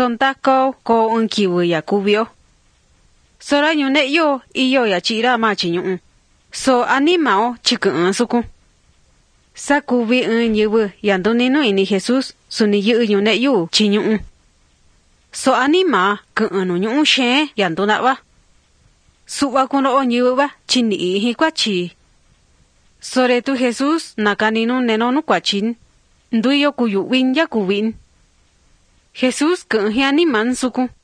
Sontako ko un kiwi ya kubio. Sora nyune yo iyo ya chira ma chinyun. So animao chikun suku. Sakubi un yiwu yanduninu ini Jesus suni yu nyune yu chinyun. So anima kun nyun she yandunawa. Suwa kuno onyiwu ba chini hi kwachi. Sore tu Jesus nakaninu nenonu kwachin. Nduyo kuyu win ya kuwin. Jesus kun hi animan suku.